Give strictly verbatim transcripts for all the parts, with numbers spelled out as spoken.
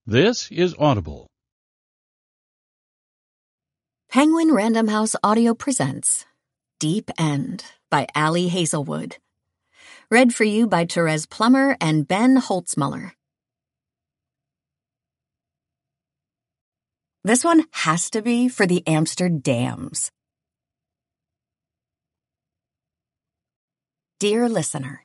This is Audible. Penguin Random House Audio presents Deep End by Ali Hazelwood. Read for you by Therese Plummer and Ben Holtzmuller. This one has to be for the Amsterdams. Dear listener,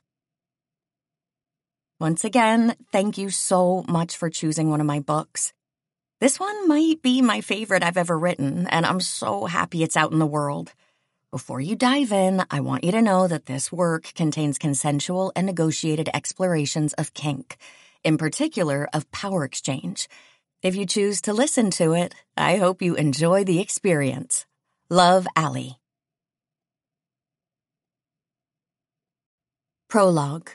once again, thank you so much for choosing one of my books. This one might be my favorite I've ever written, and I'm so happy it's out in the world. Before you dive in, I want you to know that this work contains consensual and negotiated explorations of kink, in particular of power exchange. If you choose to listen to it, I hope you enjoy the experience. Love, Ali. Prologue.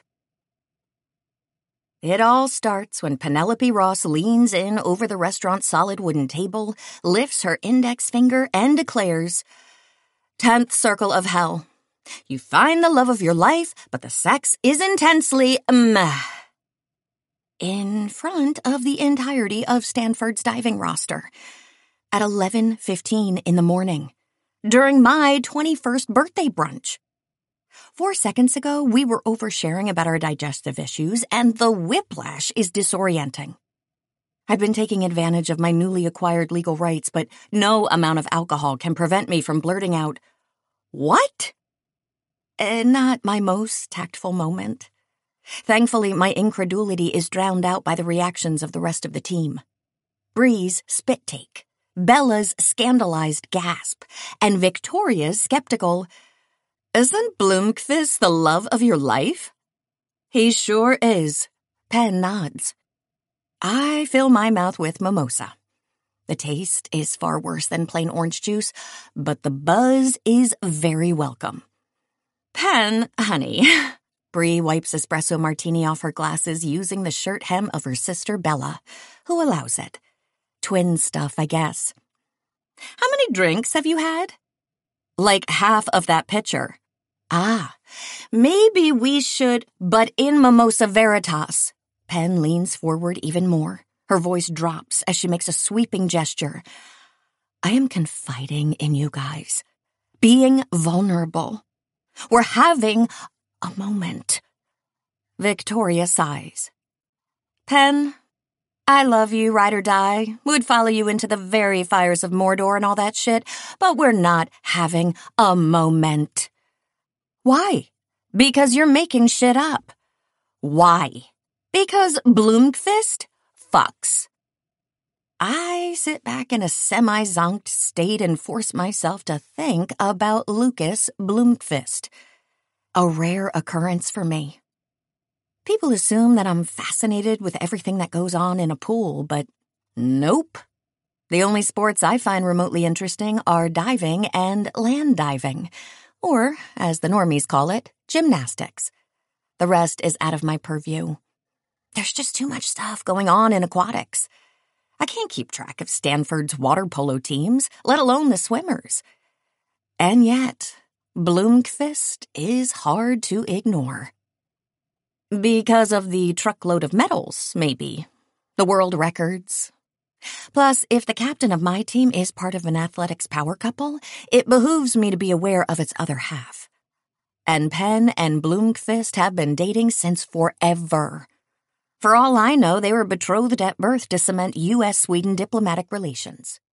It all starts when Penelope Ross leans in over the restaurant's solid wooden table, lifts her index finger, and declares, Tenth circle of hell. You find the love of your life, but the sex is intensely meh. In front of the entirety of Stanford's diving roster. At eleven fifteen in the morning. During my twenty-first birthday brunch. Four seconds ago, we were oversharing about our digestive issues, and the whiplash is disorienting. I've been taking advantage of my newly acquired legal rights, but no amount of alcohol can prevent me from blurting out, What? Uh, not my most tactful moment. Thankfully, my incredulity is drowned out by the reactions of the rest of the team. Bree's spit take, Bella's scandalized gasp, and Victoria's skeptical, Isn't Bloomquist the love of your life? He sure is. Pen nods. I fill my mouth with mimosa. The taste is far worse than plain orange juice, but the buzz is very welcome. Pen, honey. Bree wipes espresso martini off her glasses using the shirt hem of her sister Bella, who allows it. Twin stuff, I guess. How many drinks have you had? Like half of that pitcher. Ah, maybe we should, but in Mimosa Veritas. Pen leans forward even more. Her voice drops as she makes a sweeping gesture. I am confiding in you guys. Being vulnerable. We're having a moment. Victoria sighs. Pen, I love you, ride or die. Would follow you into the very fires of Mordor and all that shit, but we're not having a moment. Why? Because you're making shit up. Why? Because Bloomquist fucks. I sit back in a semi-zonked state and force myself to think about Lucas Bloomquist. A rare occurrence for me. People assume that I'm fascinated with everything that goes on in a pool, but nope. The only sports I find remotely interesting are diving and land diving, or, as the normies call it, gymnastics. The rest is out of my purview. There's just too much stuff going on in aquatics. I can't keep track of Stanford's water polo teams, let alone the swimmers. And yet, Bloomquist is hard to ignore. Because of the truckload of medals, maybe. The world records. Plus, if the captain of my team is part of an athletics power couple, it behooves me to be aware of its other half. And Pen and Bloomquist have been dating since forever. For all I know, they were betrothed at birth to cement U S Sweden diplomatic relations.